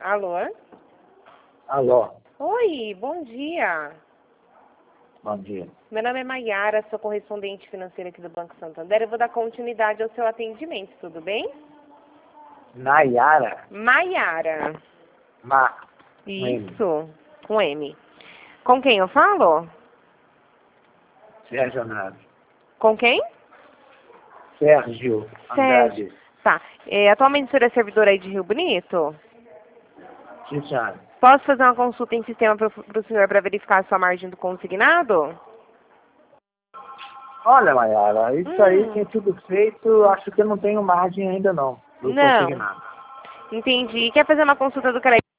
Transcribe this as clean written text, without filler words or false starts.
Alô? Alô, Oi, bom dia. bom dia. Meu nome é Maiara, sou correspondente financeira aqui do Banco Santander. Eu vou dar continuidade ao seu atendimento, tudo bem? Nayara? Maiara. Com M. Isso, com M. Com quem eu falo? Sérgio Andrade. Com quem? Sérgio Sérgio. Andrade. Tá. Atualmente o senhor é servidor aí de Rio Bonito? Sim, senhora. Posso fazer uma consulta em sistema para o senhor para verificar a sua margem do consignado? Olha, Nayara, isso aí tem tudo feito, acho que eu não tenho margem ainda não, do Não. consignado. Entendi. Quer fazer uma consulta do crédito?